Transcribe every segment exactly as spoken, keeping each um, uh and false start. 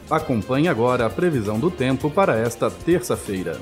Acompanhe agora a previsão do tempo para esta terça-feira.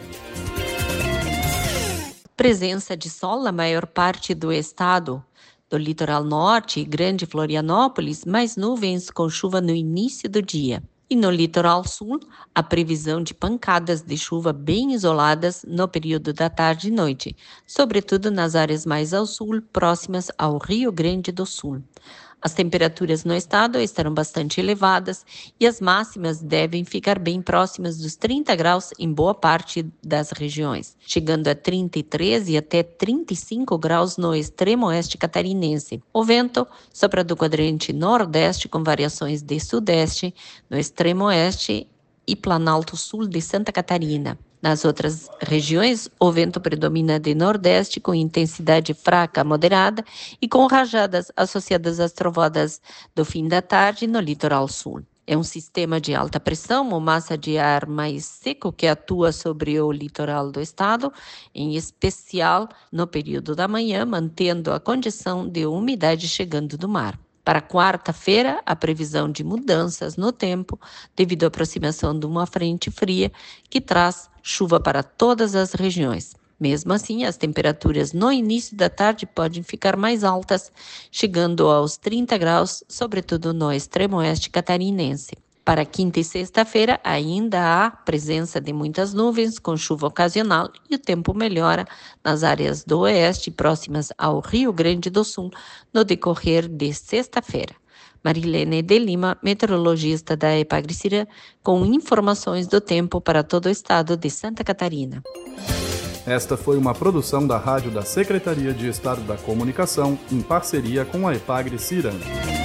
Presença de sol na maior parte do estado. Do litoral norte e Grande Florianópolis, mais nuvens com chuva no início do dia. E no litoral sul, a previsão de pancadas de chuva bem isoladas no período da tarde e noite, sobretudo nas áreas mais ao sul, próximas ao Rio Grande do Sul. As temperaturas no estado estarão bastante elevadas e as máximas devem ficar bem próximas dos trinta graus em boa parte das regiões, chegando a trinta e três e até trinta e cinco graus no extremo oeste catarinense. O vento sopra do quadrante nordeste com variações de sudeste no extremo oeste e Planalto Sul de Santa Catarina. Nas outras regiões, o vento predomina de nordeste com intensidade fraca a moderada e com rajadas associadas às trovoadas do fim da tarde no litoral sul. É um sistema de alta pressão, uma massa de ar mais seco que atua sobre o litoral do estado, em especial no período da manhã, mantendo a condição de umidade chegando do mar. Para quarta-feira, a previsão de mudanças no tempo, devido à aproximação de uma frente fria que traz chuva para todas as regiões. Mesmo assim, as temperaturas no início da tarde podem ficar mais altas, chegando aos trinta graus, sobretudo no extremo oeste catarinense. Para quinta e sexta-feira, ainda há presença de muitas nuvens com chuva ocasional e o tempo melhora nas áreas do oeste próximas ao Rio Grande do Sul no decorrer de sexta-feira. Marilene de Lima, meteorologista da Epagri-Cirã, com informações do tempo para todo o estado de Santa Catarina. Esta foi uma produção da Rádio da Secretaria de Estado da Comunicação, em parceria com a Epagri-Cirã.